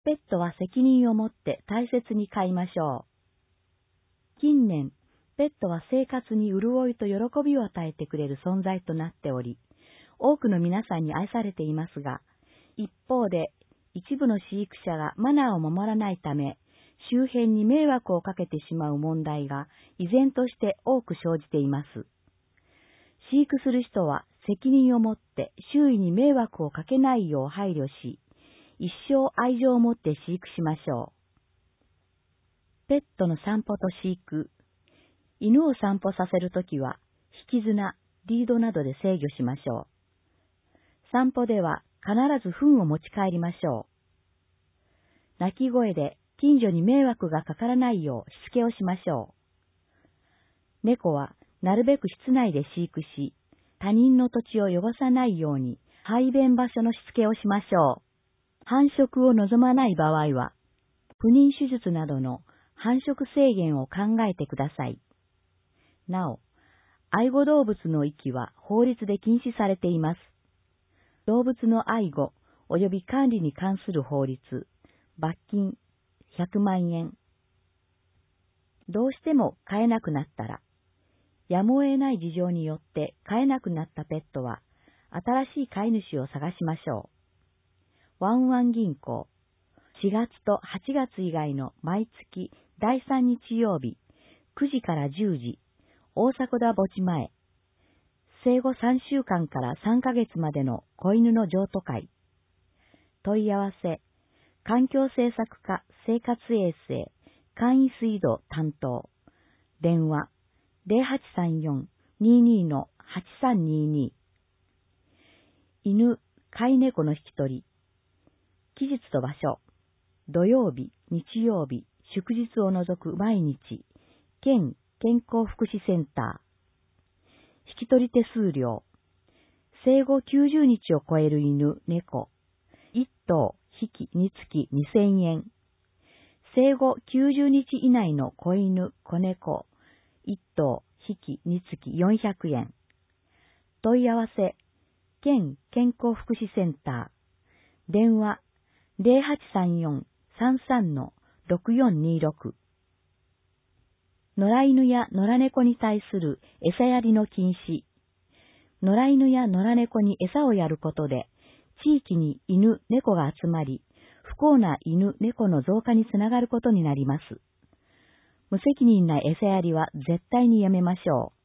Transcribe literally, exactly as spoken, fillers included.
ペットは責任を持って大切に飼いましょう。近年、ペットは生活に潤いと喜びを与えてくれる存在となっており、多くの皆さんに愛されていますが、一方で一部の飼育者がマナーを守らないため、周辺に迷惑をかけてしまう問題が依然として多く生じています。飼育する人は責任を持って周囲に迷惑をかけないよう配慮し、一生愛情を持って飼育しましょう。ペットの散歩と飼育。犬を散歩させるときは、引き綱、リードなどで制御しましょう。散歩では必ず糞を持ち帰りましょう。鳴き声で近所に迷惑がかからないようしつけをしましょう。猫はなるべく室内で飼育し、他人の土地を汚さないように排便場所のしつけをしましょう。繁殖を望まない場合は、不妊手術などの繁殖制限を考えてください。なお、愛護動物の遺棄は法律で禁止されています。動物の愛護及び管理に関する法律、罰金ひゃくまんえん。どうしても飼えなくなったら、やむを得ない事情によって飼えなくなったペットは、新しい飼い主を探しましょう。ワンワン銀行、しがつとはちがつ以外の毎月だいさん日曜日、くじからじゅうじ、大迫田墓地前、生後さんしゅうかんからさんかげつまでの子犬の譲渡会。問い合わせ、環境政策課生活衛生、簡易水道担当。電話、ゼロはちさんよん にーにー はちさんにーにー。犬、飼い猫の引き取り。期日と場所。土曜日、日曜日、祝日を除く毎日。県健康福祉センター。引き取り手数料。生後きゅうじゅうにちを超える犬、猫。いっとう、引きにつきにせんえん。生後きゅうじゅうにち以内の子犬、子猫。いっとう、引きにつきよんひゃくえん。問い合わせ、県健康福祉センター。電話、ゼロはちさんよん さんさん ろくよんにーろく。野良犬や野良猫に対する餌やりの禁止。野良犬や野良猫に餌をやることで、地域に犬、猫が集まり、不幸な犬、猫の増加につながることになります。無責任な餌やりは絶対にやめましょう。